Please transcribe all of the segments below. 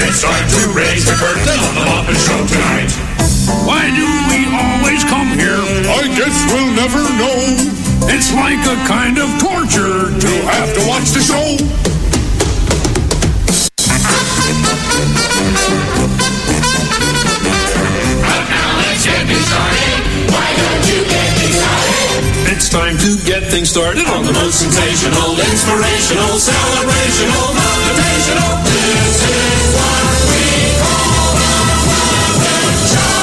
It's time to raise the curtain on the Muppet Show tonight. Why do we always come here? I guess we'll never know. It's like a kind of torture to have to watch the show. But now let's get me started. Why don't you get me started? It's time to get things started On the most sensational, inspirational, celebrational, motivational. This is what we call the Muppet Show.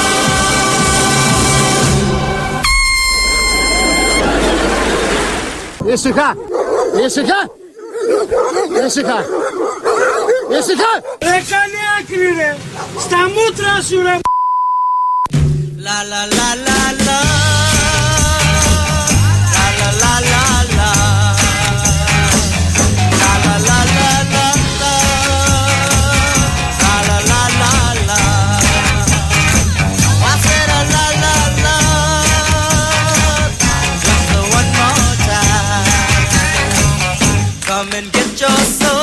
Ήσυχα! Ήσυχα! Ήσυχα! Ήσυχα! Έκανε άκρη ρε! Στα μούτρα σου ρε! Λα λα λα λα λα. Λα λα λα λα λα. Λα λα λα λα λα. Λα λα λα λα λα. I said a la la la. Just one more time. Come and get your soul.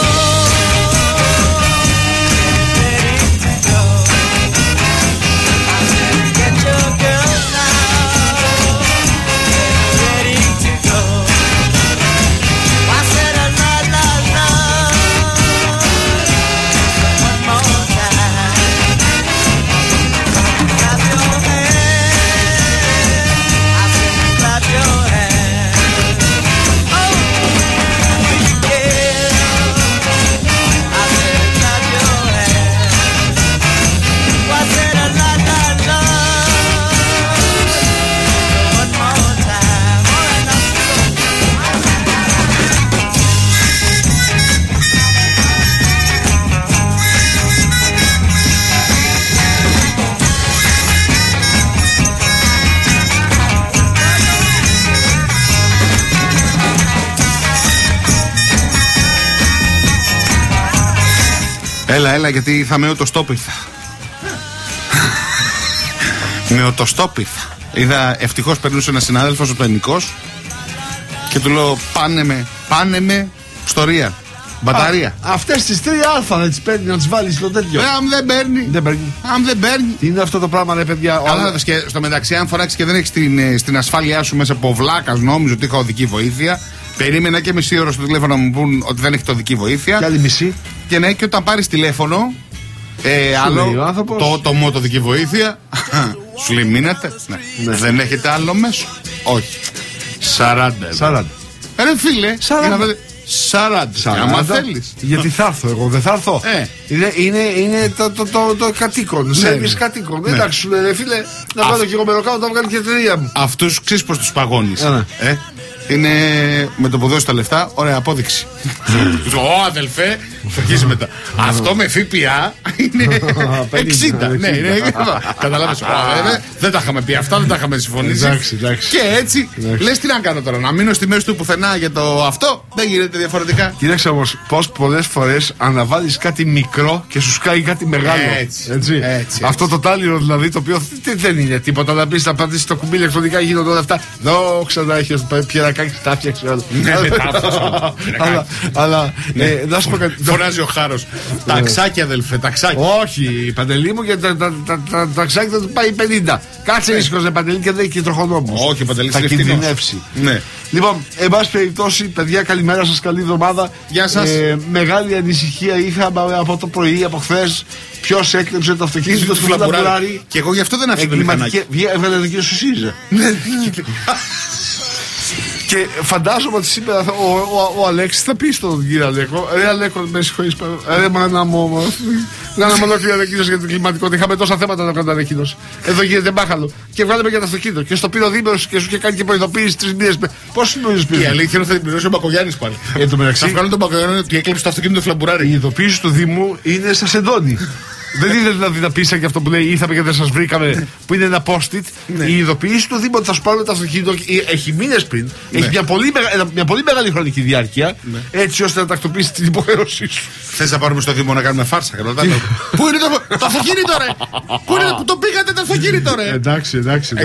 Έλα, γιατί θα με οτοστόπιθα. Με οτοστόπιθα. Είδα, ευτυχώς περνούσε ένας συνάδελφος ο Τενικός και του λέω πάνε με στορία. Μπαταρία. Αυτές τις 3α δεν τις παίρνει να τις βάλεις στο τέτοιο. Αν δεν παίρνει. Αν δεν παίρνει. Τι είναι αυτό το πράγμα, ρε παιδιά. Καλά, και στο μεταξύ, αν φοράξει και δεν έχει στην ασφάλειά σου μέσα από βλάκας, νόμιζε ότι είχα οδική βοήθεια. Περίμενα και μισή ώρα στο τηλέφωνο να μου πούν ότι δεν έχετε οδική βοήθεια. Και άλλη μισή. Και ναι, και όταν πάρεις τηλέφωνο. Άλλο. Το μότο οδική βοήθεια. Σου λέει μείνατε. Ναι. Δεν έχετε άλλο μέσο. Όχι. 40. Ρε φίλε. 40. Άμα θέλεις. Γιατί θα έρθω εγώ, δεν θα έρθω. Είναι το κατοίκον. Σέρβις κατοίκον. Εντάξει, σου λέει φίλε, να πάω και εγώ με ροκάω να βγάλει και εταιρεία μου. Αυτούς ξέρεις πως τους παγώνεις. Είναι με το που δώσει τα λεφτά, ωραία απόδειξη. Ω αδελφέ, αρχίζει μετά. Αυτό με ΦΠΑ είναι 60. Ναι, καταλάβες. Δεν τα είχαμε πει αυτά, δεν τα είχαμε συμφωνήσει. Και έτσι λες τι να κάνω τώρα, να μείνω στη μέση του πουθενά για το αυτό. Δεν γίνεται διαφορετικά. Κοίταξε όμως πως πολλές φορές αναβάλεις κάτι μικρό και σου σκάει κάτι μεγάλο. Έτσι. Αυτό το τάλιρο δηλαδή το οποίο δεν είναι τίποτα. Να πεις, να πατήσεις το κουμπί ηλεκτρονικά, γίνονται όλα αυτά. Δόξα να έχεις πιερακάκι, τα φτιάξε όλα. Αλλά να σου πω κάτι. Φωνάζει ο Χάρος. Ταξάκια αδελφέ, ταξάκια. Όχι, Παντελή μου, γιατί τα ταξάκια θα του πάει 50. Κάτσε ήσυχος, Παντελή, και δεν έχει και τροχονόμους. Όχι, Παντελή, θα κινδυνεύσει. Λοιπόν, εν πάση περιπτώσει, παιδιά, καλημέρα σας, καλή εβδομάδα. Γεια σας. Μεγάλη ανησυχία είχαμε από το πρωί, από χθες. Ποιος έκλεψε το αυτοκίνητο του Φλαμπουράρη. Και εγώ γι' αυτό δεν άφησα το μηχανάκι. Έβγαλε το κύριο Σουσίζα. Και φαντάζομαι ότι σήμερα ο Αλέξης θα πει στον κύριο Αλέκο: ρε Αλέκο, με συγχωρείς, ρε μάνα μου, να μου ολόκληρη ανακοίνωση για την κλιματικότητα. Είχαμε τόσα θέματα να κάνουμε ανακοίνωση. Εδώ γίνεται μπάχαλο. Και βγάλαμε για το αυτοκίνητο. Και στο πήρε ο Δήμαρχος και σου είχε κάνει και προειδοποίηση 3 μήνες. Πώς νομίζεις πήρε? Η αλήθεια είναι ότι θα την πληρώσει ο Μπακογιάννης πάλι. Θα βγάλουν τον Μπακογιάννη ότι έκλεψε το αυτοκίνητο του Φλαμπουράρη. Η ειδοποίηση του Δήμου είναι σα εντώνει. Δεν είναι δηλαδή να πει και αυτό που λέει ήρθαμε και δεν σας βρήκαμε, που είναι ένα post-it. Η ειδοποίηση του Δήμου ότι θα σου πάρουν το αυτοκίνητο έχει μήνες πριν. Έχει μια πολύ μεγάλη χρονική διάρκεια. Έτσι ώστε να τακτοποιήσει την υποχρέωσή σου. Θες να πάρουμε στο Δήμο να κάνουμε φάρσα? Πού είναι το αυτοκίνητο, ρε! Πού είναι που το πήγατε το αυτοκίνητο, ρε! Εντάξει.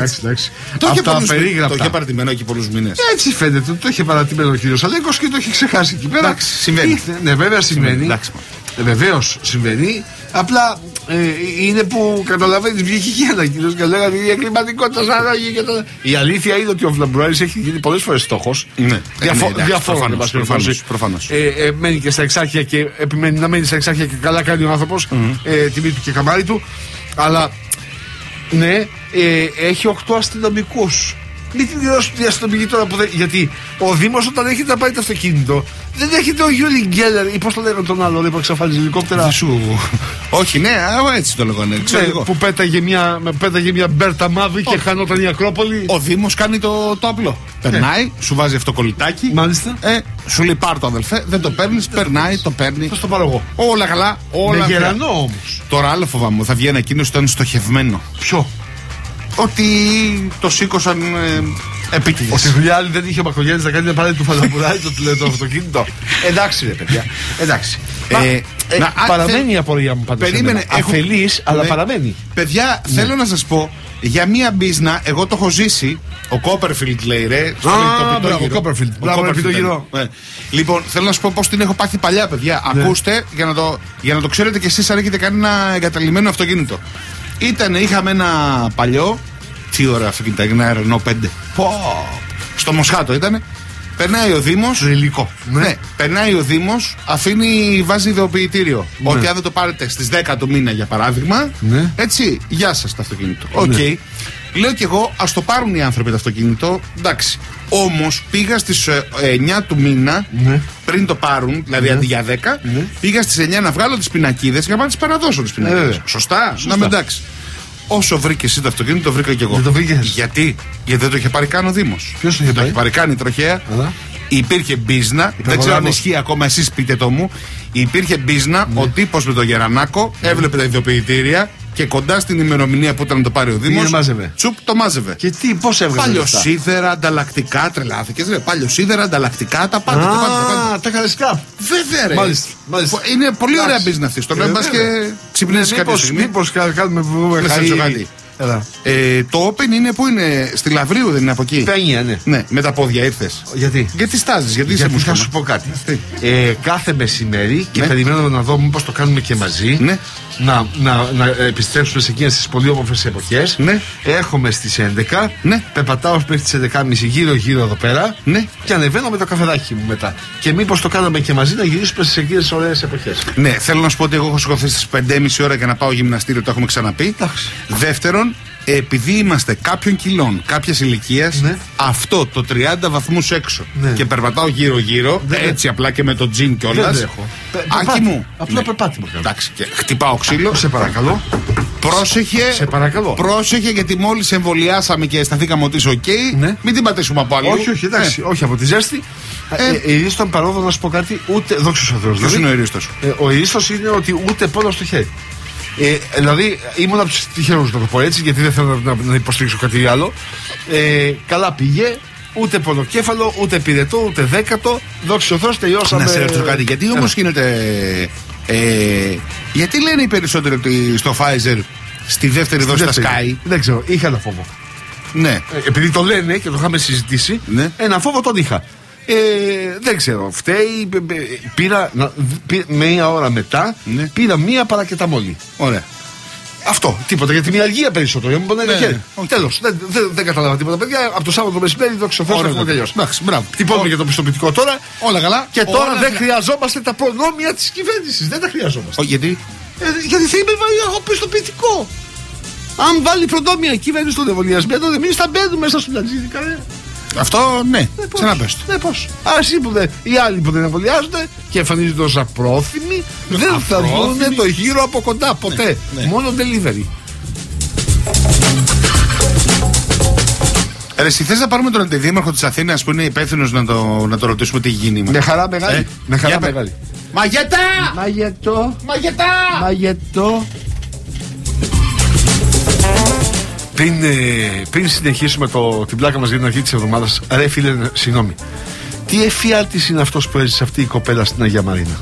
Το είχε παρατημένο εκεί πολλούς μήνες. Έτσι φαίνεται. Το είχε παρατημένο ο κύριος Αλέκος και το είχε ξεχάσει εκεί πέρα. Συμβαίνει. Ναι, βέβαια συμβαίνει. Βεβαίως συμβαίνει. Απλά είναι που καταλαβαίνεις, βγήκε και ανακοίνωση και λέγανε η εγκληματικότητα σαν ανάγκη και τα... Η αλήθεια είναι ότι ο Βλαμπουράρης έχει γίνει πολλές φορές στόχος. Ναι, διαφόρων προφανώς. Μένει και στα εξάρχεια και επιμένει να μένει στα εξάρχεια και καλά κάνει ο άνθρωπος. Τιμή του και καμάρι του. Αλλά ναι, έχει 8 αστυνομικούς. Μην την δηλώσουν τη αστυνομική τώρα που δεν. Γιατί ο Δήμος όταν έχετε να πάρει το αυτοκίνητο, δεν έχετε ο Γιούλι Γκέλλερ ή πώς το λέγανε τον άλλο, που εξαφάνιζε ελικόπτερα. Όχι, ναι, έτσι το λέγανε. Που πέταγε μια μπέρτα μαύρη και χανόταν η Ακρόπολη. Ο Δήμος κάνει το απλό. Περνάει, σου βάζει αυτοκολλητάκι. Μάλιστα. Σου λέει πάρ' το αδελφέ, δεν το παίρνει, περνάει, το παίρνει. Θα το πάρω εγώ. Όλα καλά, όλα. Με γερανό όμως. Τώρα άλλο φοβάμαι, θα βγαίνει εκείνο ήταν στοχευμένο. Ποιο? Ότι το σήκωσαν επίτηδες. Ότι δουλειά άλλη δεν είχε ο Μακρογιάννης να κάνει να πάρει του Φαλαμπουράκη το αυτοκίνητο. Εντάξει ρε παιδιά. Εντάξει. Παραμένει η απορία μου πάντως. Περίμενε. Αφελής, αλλά παραμένει. Παιδιά, θέλω να σας πω για μία μπίζνα, εγώ το έχω ζήσει. Ο Κόπερφιλντ λέει ρε. Ο Κόπερφιλντ. Λοιπόν, θέλω να σας πω πώς την έχω πάθει παλιά, παιδιά. Ακούστε για να το ξέρετε κι εσείς αν έχετε κάνει ένα εγκαταλειμμένο αυτοκίνητο. Είχαμε ένα παλιό. Τι ωραία αυτοκίνητα, ένα Renault 5. Στο Μοσχάτο ήτανε. Περνάει ο Δήμος. Υλικό. Ναι, περνάει ο Δήμος, βάζει ειδοποιητήριο. Ναι. Ότι αν δεν το πάρετε στις 10 του μήνα για παράδειγμα, ναι. Έτσι, γεια σας το αυτοκίνητο. Οκ. Okay. Ναι. Λέω κι εγώ, ας το πάρουν οι άνθρωποι το αυτοκίνητο. Εντάξει. Όμως πήγα στις 9 του μήνα, ναι. Πριν το πάρουν, δηλαδή αντί για 10, ναι. Πήγα στις 9 να βγάλω τις πινακίδες για να τις παραδώσω τις πινακίδες. Σωστά. Να με εντάξει. Όσο βρήκε εσύ το αυτοκίνητο, το βρήκα κι εγώ. Δεν το βρήκες. Γιατί δεν το είχε πάρει καν ο Δήμος. Ποιος το είχε πάρει καν η τροχέα. Υπήρχε μπίζνα. Δεν ξέρω αν ισχύει ακόμα, εσείς πείτε το μου. Υπήρχε μπίζνα. Ναι. Ο τύπος με το γερανάκο έβλεπε τα ειδοποιητήρια και κοντά στην ημερομηνία που ήταν να το πάρει ο Δήμος. Τσουπ, το μάζευε. Και τι, πώς έβγαζε. Παλιοσίδερα, ανταλλακτικά, τρελάθηκες. Παλιοσίδερα, ανταλλακτικά, τα πάντα. Τα χαριστικά. Βέβαια, ρε. Μάλιστα. Είναι πολύ ωραία μπίζνα αυτή. Στον έμπα και ξυπνήσει κάποια στιγμή. Μήπως κάνουμε κάτι. Το Open είναι που είναι στη Λαβρίου, δεν είναι από εκεί. Πένια, ναι. Ναι, με τα πόδια ήρθες. Γιατί στάζεις, γιατί είσαι μουσικά. Θα σου πω κάτι. Κάθε μεσημέρι και περιμένουμε να δω μήπως το κάνουμε και μαζί. Ναι. Να επιστρέψουμε σε εκείνες τις πολύ όμορφες εποχές. Ναι. Έρχομαι στις 11. Ναι. Πεπατάω μέχρι τις 11.30 γύρω-γύρω εδώ πέρα. Ναι. Και ανεβαίνω με το καφεδάκι μου μετά. Και μήπως το κάναμε και μαζί να γυρίσουμε σε εκείνες τις ωραίες εποχές. Ναι, θέλω να σου πω ότι εγώ έχω σηκωθεί στις 5.30 ώρα για να πάω γυμναστήριο, το έχουμε ξαναπεί. Δεύτερον, επειδή είμαστε κάποιων κιλών, κάποιας ηλικίας, ναι. Αυτό το 30 βαθμούς έξω ναι. Και περπατάω γύρω-γύρω, έτσι απλά και με το τζιν κιόλας. Δεν έχω. Άκη μου. Απλά περπάτημα. Εντάξει, και χτυπάω ξύλο. Σε παρακαλώ. Πρόσεχε. Σε παρακαλώ. Πρόσεχε, γιατί μόλις εμβολιάσαμε και αισθανθήκαμε ότι είσαι οκ. Ναι. Μην την πατήσουμε από αλλού. Όχι, εντάξει. Όχι από τη ζέστη. Η Ρίστος ήταν παρόδο να σου πω κάτι. Ούτε. Δόξα τω Θεώ. Ποιος είναι ο Ρίστος? Ο Ρίστος είναι ότι ούτε πόνο στο χέρι. Δηλαδή ήμουν από τους τυχερούς, να το πω έτσι, γιατί δεν θέλω να υποστηρίξω κάτι άλλο. Καλά πήγε, ούτε πονοκέφαλο, ούτε πυρετό, ούτε δέκατο. Δόξα τω Θεώ, τελειώσαμε. Να σε ρωτήσω κάτι, γιατί όμως γίνεται. Γιατί λένε οι περισσότεροι ότι στο Pfizer στη δεύτερη δόση θα σκάει? Δεν ξέρω, είχα ένα φόβο. Ναι. Επειδή το λένε και το είχαμε συζητήσει, ναι. Ένα φόβο τον είχα. Δεν ξέρω, φταίει. Πήρα μία ώρα μετά, ναι. Πήρα μία παρακεταμόλη. Ωραία. Αυτό, τίποτα. Γιατί μια αλγία περισσότερο. Για να μην πονάει χέρι. Τέλος. Δεν κατάλαβα τίποτα, παιδιά. Από το Σάββατο μεσημέρι, δόξα τω Θεώ, έχουμε τελειώσει. Χτυπώνουμε για το πιστοποιητικό τώρα. Όλα καλά. Και τώρα δεν χρειαζόμαστε τα προνόμια της κυβέρνησης. Δεν τα χρειαζόμαστε. Γιατί? Γιατί θα είμαι πιστοποιητικό. Αν βάλει προνόμια η κυβέρνηση των εμβολιασμένων, εμείς θα μπαίνουμε μέσα στο λατζίδικα. Αυτό ναι, ξαναπες το. Ναι, πώς. Οι άλλοι που δεν εμβολιάζονται και εμφανίζονται ως απρόθυμοι δεν θα δουν το γύρο από κοντά ποτέ. Ναι. Μόνο delivery. Εσύ θες να πάρουμε τον αντιδήμαρχο της Αθήνας που είναι υπεύθυνος να το ρωτήσουμε τι έχει γίνει? Με χαρά μεγάλη. Με χαρά μεγάλη. Μαγετό. Πριν συνεχίσουμε την πλάκα μας για την αρχή της εβδομάδας, ρε φίλε, συγγνώμη. Τι εφιάλτης είναι αυτός που έζησε αυτή η κοπέλα στην Αγία Μαρίνα?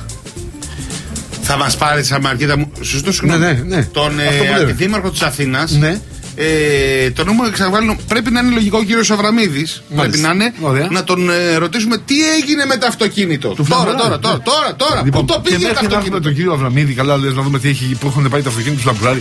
Θα μας πάρει τη Σαμαρκίδα μου. Σωστό, συγγνώμη. Ναι. Τον αντιδήμαρχο της Αθήνας. Ναι. Το νόμο εξαβάλλον πρέπει να είναι λογικό ο κύριος Αβραμίδης. Πρέπει να είναι. Να τον ρωτήσουμε τι έγινε με το αυτοκίνητο. Τώρα. Λοιπόν, πού το πήγε το αυτοκίνητο. τον κύριο Αβραμίδη, καλά λες, να δούμε τι έχει, που έχουν πάει το αυτοκίνητο του Φλαμπουράρη.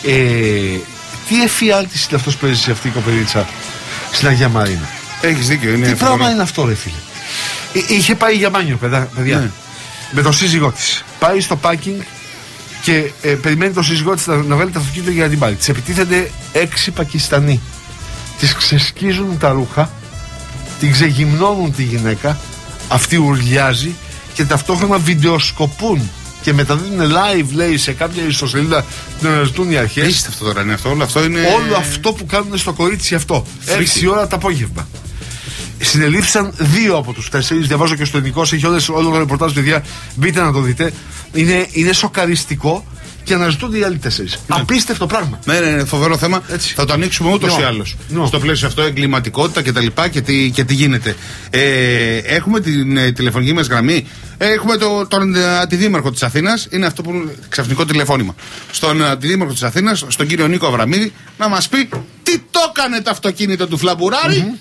Τι εφιάλτης είναι αυτός που παίζει σε αυτή η κοπελίτσα στην Αγία Μαρίνα. Έχεις δίκιο. Τι πράγμα είναι αυτό, ρε φίλε. Είχε πάει για μπάνιο, παιδιά. Ναι. Με τον σύζυγό της. Πάει στο πάρκινγκ και περιμένει τον σύζυγό της να βγάλει το αυτοκίνητο για να την πάρει. Της επιτίθενται 6 Πακιστανοί. Της ξεσκίζουν τα ρούχα, την ξεγυμνώνουν τη γυναίκα, αυτή ουρλιάζει και ταυτόχρονα βιντεοσκοπούν και μεταδίδουν live, λέει, σε κάποια ιστοσελίδα να αναζητούν οι αρχές. Είστε αυτό τώρα, είναι αυτό, όλο αυτό που κάνουν στο κορίτσι αυτό. 6 ώρα το απόγευμα. Συνελήφθησαν 2 από τους 4. Διαβάζω και στο ελληνικό, έχει όλο το ρεπορτάζ, παιδιά. Μπείτε να το δείτε. Είναι σοκαριστικό και αναζητούνται οι άλλοι 4. Ναι. Απίστευτο πράγμα. Ναι, φοβερό θέμα. Έτσι. Θα το ανοίξουμε ούτως ή άλλως. Στο πλαίσιο αυτό, εγκληματικότητα κτλ. Και τι γίνεται. Έχουμε την τηλεφωνική μας γραμμή. Έχουμε τον αντιδήμαρχο της Αθήνας. Είναι αυτό που ξαφνικό τηλεφώνημα. Στον αντιδήμαρχο της Αθήνας, στον κύριο Νίκο Αβραμίδη, να μας πει τι το έκανε το αυτοκίνητο του Φλαμπουράρη.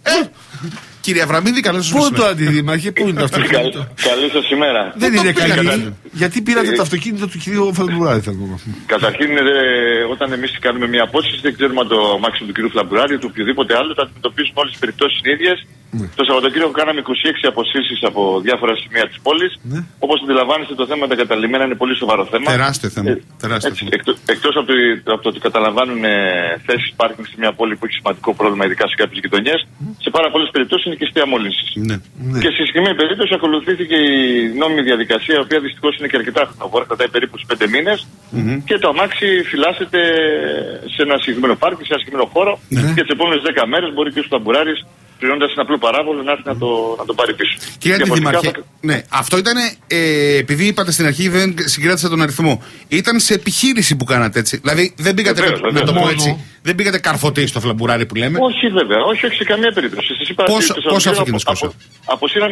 Κύριε Αβραμίδη, καλώς σας ήρθατε. Πού το αντιδήμαρχε, πού είναι το αυτοκίνητο. Καλή σας ημέρα. Δεν είναι καλή. Γιατί πήρατε το αυτοκίνητο του κυρίου Φλαμπουράρη, θα πούμε. Καταρχήν, όταν εμείς κάνουμε μια απόσταση, δεν ξέρουμε αν το αμάξι του κυρίου Φλαμπουράρη ή του οποιοδήποτε άλλο, θα αντιμετωπίσουμε όλες τις περιπτώσεις ίδιες. Ναι. Το Σαββατοκύριακο κάναμε 26 αποσύρσεις από διάφορα σημεία της πόλης. Ναι. Όπως αντιλαμβάνεστε, το θέμα τα καταλημμένα είναι πολύ σοβαρό θέμα. Τεράστιο θέμα. Εκτός από το ότι καταλαμβάνουν θέσεις πάρκινγκ σε μια πόλη που έχει σημαντικό πρόβλημα, ειδικά σε κάποιες γειτονιές, σε πάρα πολλές περιπτώσεις είναι και αστεία μόλυνσης. Ναι. Και στη συγκεκριμένη περίπτωση ακολουθήθηκε η νόμιμη διαδικασία, η οποία δυστυχώς είναι και αρκετά χρονοβόρα, κρατάει περίπου 5 μήνες. Και το αμάξι φυλάσσεται σε ένα συγκεκριμένο πάρκινγκ, σε ένα συγκεκριμένο χώρο. Και τις επόμενες 10 μέρες μπορεί και ο Φλαμπουράρης, πληρώνοντας ένα απλό παράβολο, να έρθει να το πάρει πίσω. Κύριε Αντιδήμαρχε, ναι, αυτό ήταν, επειδή είπατε στην αρχή, δεν συγκράτησα τον αριθμό. Ήταν σε επιχείρηση που κάνατε έτσι. Δηλαδή δεν πήγατε, να το πω έτσι, δεν πήγατε καρφωτή στο Φλαμπουράρι που λέμε. Όχι, βέβαια, όχι σε καμία περίπτωση. Πόσα αυτοκίνητα σκόσατε? Αποσύραμε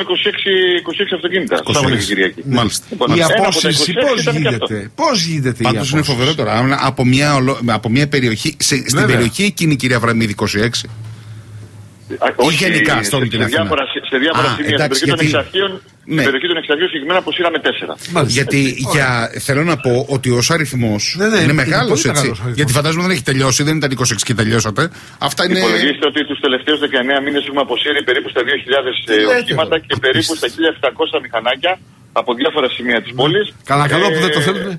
26 αυτοκίνητα. Μάλιστα. Η απόσυρση πώς γίνεται? Πάντως είναι φοβερό τώρα. Από μια περιοχή, στην περιοχή εκείνη, κυρία Αβραμίδη, 26. Όχι, γενικά σε όλη την Αθήνα. Σε διάφορα σημεία. Στην περιοχή των Εξαρχείων συγκεκριμένα αποσύραμε 4. Γιατί θέλω να πω ότι ως αριθμός είναι μεγάλος, έτσι. Γιατί φαντάζομαι δεν έχει τελειώσει, δεν ήταν 26 και τελειώσατε. Αυτά είναι. Υπολογίστε ότι τους τελευταίους 19 μήνες έχουμε αποσύρει περίπου στα 2.000 οχήματα και περίπου στα 1.700 μηχανάκια από διάφορα σημεία της πόλης. Καλά, καλό που δεν το θέλουμε.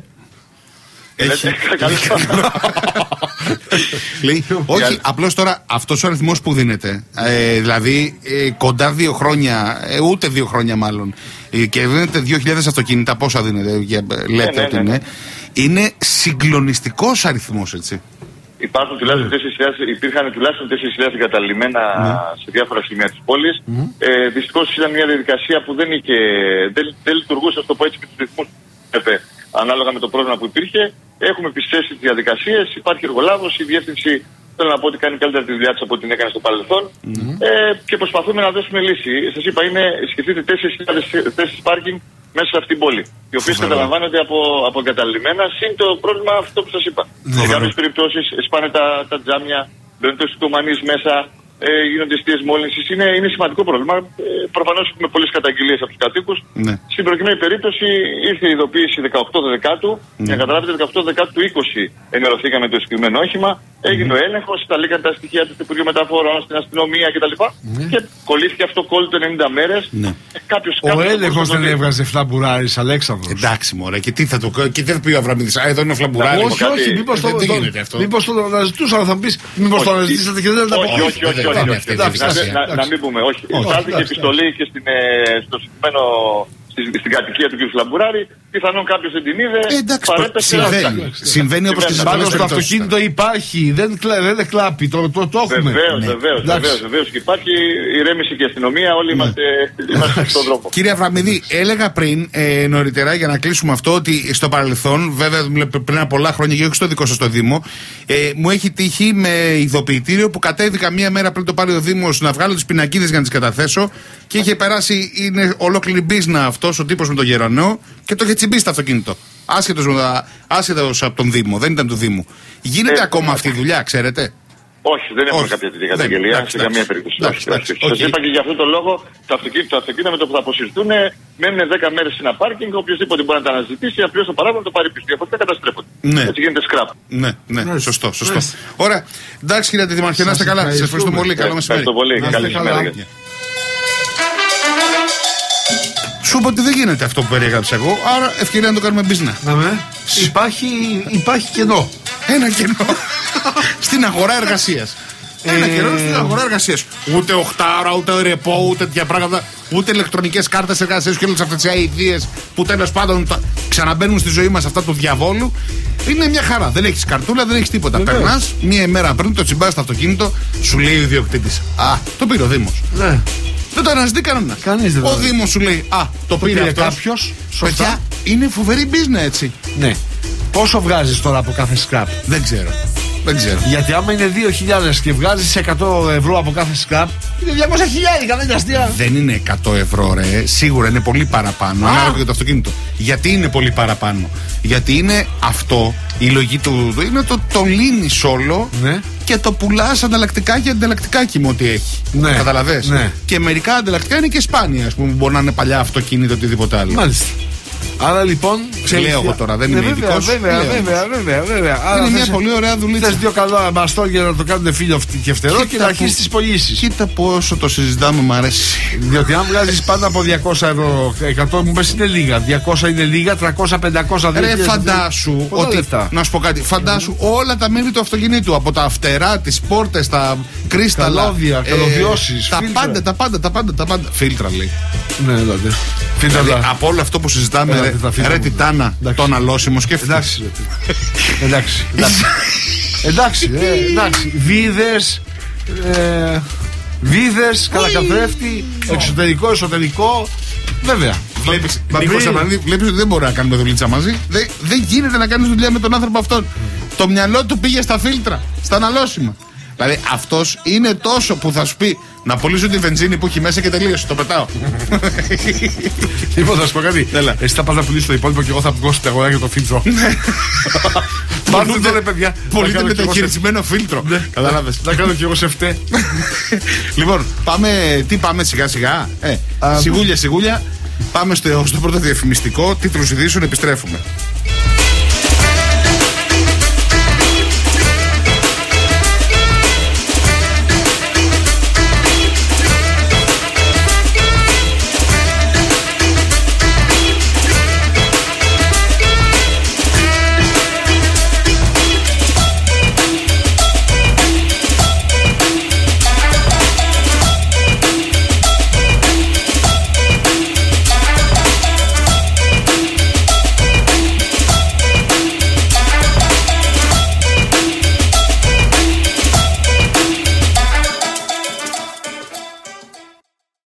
Όχι, απλώς τώρα αυτός ο αριθμός που δίνεται, δηλαδή κοντά 2 χρόνια, ούτε 2 χρόνια μάλλον, και δίνετε 2.000 αυτοκίνητα, πόσα δίνετε, λέτε ότι είναι συγκλονιστικός αριθμός, έτσι. Υπήρχαν τουλάχιστον 4.000 εγκαταλειμμένα σε διάφορα σημεία της πόλης. Δυστυχώς ήταν μια διαδικασία που δεν λειτουργούσε, ας το πω έτσι, με τους ρυθμούς ανάλογα με το πρόβλημα που υπήρχε. Έχουμε πιστέψει τις διαδικασίες, υπάρχει εργολάβος, η διεύθυνση θέλω να πω ότι κάνει καλύτερα τη δουλειά της από ό,τι την έκανε στο παρελθόν και προσπαθούμε να δώσουμε λύση. Σας είπα, σκεφτείτε 4.000 θέσεις πάρκινγκ μέσα σε αυτήν την πόλη, οι οποίες καταλαμβάνονται από εγκαταλειμμένα, συν το πρόβλημα αυτό που σας είπα. Σε κάποιες περιπτώσεις σπάνε τα τζάμια, μπαίνουν τοξικομανείς μέσα, γίνονται εστίες μόλυνσης. Είναι σημαντικό πρόβλημα. Προφανώς έχουμε πολλές καταγγελίες από τους κατοίκους. Στην προκειμένη περίπτωση ήρθε η ειδοποίηση 18 Δεκάτου. Για να καταλάβετε, 18 Δεκάτου του 20 ενημερωθήκαμε το συγκεκριμένο όχημα. Έγινε ο έλεγχος, σταλήκαν τα στοιχεία του Υπουργείου Μεταφορών, στην αστυνομία κτλ. Και κολλήθηκε αυτό κόλλη των 90 μέρες. Ο έλεγχος δεν έβγαζε Φλαμπουράρης, Αλέξανδρος. Εντάξει, μωρέ, και τι θα πει ο Αβραμίδης? Εδώ είναι ο Φλαμπουράρης. Όχι, μήπως το αναζητούσα, θα μου πεις, μήπως το αναζητήσατε και δεν τα πω. Να μην πούμε, όχι. Στάλθηκε επιστολή και στο συγκεκριμένο στην κατοικία του κ. Φλαμπουράρη. Πιθανόν κάποιος δεν την είδε. Εντάξει, συμβαίνει όπως και στις άλλες περιπτώσεις. Το αυτοκίνητο υπάρχει, δεν κλάπει, το έχουμε. Βεβαίως και υπάρχει ηρέμηση και αστυνομία, όλοι είμαστε στον δρόμο. Κύριε Αβραμίδη, έλεγα πριν νωρίτερα για να κλείσουμε αυτό ότι στο παρελθόν, βέβαια πριν από πολλά χρόνια και όχι στο δικό σας το Δήμο, μου έχει τύχει με ειδοποιητήριο που κατέβηκα μία μέρα πριν το πάρει ο Δήμος να βγάλω τις πινακίδες για να τις καταθέσω και είχε περάσει, είναι ολόκληρη μπίζνα αυτός ο τύπος με το γερανό και το είχε τσιμπήσει στο αυτοκίνητο. άσχετος από τον Δήμο, δεν ήταν του Δήμου. Γίνεται ακόμα αυτή η δουλειά, ξέρετε? Όχι, δεν έχουμε κάποια τέτοια καταγγελία σε καμία περίπτωση. Σας είπα και για αυτό το λόγο τα αυτοκίνητα με το που θα αποσυρθούν μένουν 10 μέρες σε ένα πάρκινγκ. Οποιοδήποτε μπορεί να τα αναζητήσει, απλώς το παράγον το πάρει πίσω. Διαφορετικά καταστρέφονται. Έτσι γίνεται σκράπ. Ναι, σωστό. Ωραία. Εντάξει, κύριε Δημαρχέ, να είστε καλά. Σας ευχαριστώ πολύ. Καλό μεσημέρι. Ευχαριστώ πολύ. Καλή μεσημέρι. Σου είπα ότι δεν γίνεται αυτό που περιέγραψα εγώ, άρα ευκαιρία να το κάνουμε business. Υπάρχει κενό. Ένα κενό στην αγορά εργασίας. Ένα κενό στην αγορά εργασίας. Ούτε 8 ώρα, ούτε ρεπό, ούτε τέτοια πράγματα, ούτε ηλεκτρονικές κάρτες εργασίας και όλες αυτές τις αηδίες που τέλος πάντων ξαναμπαίνουν στη ζωή μας, αυτά του διαβόλου. Είναι μια χαρά. Δεν έχεις καρτούλα, δεν έχεις τίποτα. Περνάς μία ημέρα πριν, το τσιμπάς στο αυτοκίνητο, σου λέει ο ιδιοκτήτης. Το πήρε ο Δήμος. Ναι. Δεν το αναζητεί κανένα. Ο Δήμος σου λέει, το πήρε κάποιος. Παιδιά, είναι φοβερή business, έτσι. Ναι. Πόσο βγάζεις τώρα από κάθε scrap? Δεν ξέρω. Γιατί άμα είναι 2.000 και βγάζεις 100 ευρώ από κάθε scrap, είναι 200.000, δεν είναι αστεία. Δεν είναι 100 ευρώ, ρε. Σίγουρα είναι πολύ παραπάνω. Ανάλογα για το αυτοκίνητο. Γιατί είναι πολύ παραπάνω? Γιατί είναι αυτό, η λογική του είναι το λύνεις όλο, ναι, και το πουλάς ανταλλακτικά και ανταλλακτικά με ό,τι έχει. Ναι. Καταλαβες. Ναι. Και μερικά ανταλλακτικά είναι και σπάνια, ας πούμε, μπορεί να είναι παλιά αυτοκίνητο ή οτιδήποτε άλλο. Μάλιστα. Άρα λοιπόν. Λέω εγώ τώρα, δεν είμαι ειδικός. Βέβαια. Είναι μια πολύ ωραία δουλίτσα. Θες 2 καλά μπαστόνια να το κάνουν φίλο και φτερό και να αρχίσεις τις πωλήσεις. Κοίτα πόσο το συζητάμε, μ' αρέσει. Διότι αν βγάζεις πάνω από 200 ευρώ, 100 μου πες είναι λίγα. 200 είναι λίγα, 300-500 δεν είναι. Ρε, φαντάσου ότι. Να σου πω κάτι. Φαντάσου όλα τα μέρη του αυτοκινήτου. Από τα φτερά, τις πόρτες, τα κρίσταλα. Καλώδια, καλωδιώσεις. Τα πάντα. Φίλτρα λέει. Ναι, δηλαδή. Από όλο αυτό που συζητάμε. Ρε Τιτάνα, το αναλώσιμο σκέφτεται. Εντάξει. Βίδες, κατακαθρέφτη, εξωτερικό, εσωτερικό. Βέβαια. Βλέπεις ότι δεν μπορούμε να κάνουμε δουλίτσα μαζί. Δεν γίνεται να κάνεις δουλειά με τον άνθρωπο αυτόν. Το μυαλό του πήγε στα φίλτρα, στα αναλώσιμα. Δηλαδή αυτός είναι τόσο που θα σου πει να πωλήσω τη βενζίνη που έχει μέσα και τελείωσε. Το πετάω. Λοιπόν, θα σου πω κάτι. Εσύ θα πας να πουλήσεις το υπόλοιπο και εγώ θα βγω στην αγορά για το φίλτρο. Πάρτε τώρα, παιδιά. Πωλείτε με το χειρισμένο φίλτρο. Κατάλαβες. Να κάνω κι εγώ σε φταί. Λοιπόν, πάμε σιγά σιγά. Σιγούλια. Πάμε στο πρώτο διαφημιστικό. Τίτλους ειδήσεων, επιστρέφουμε.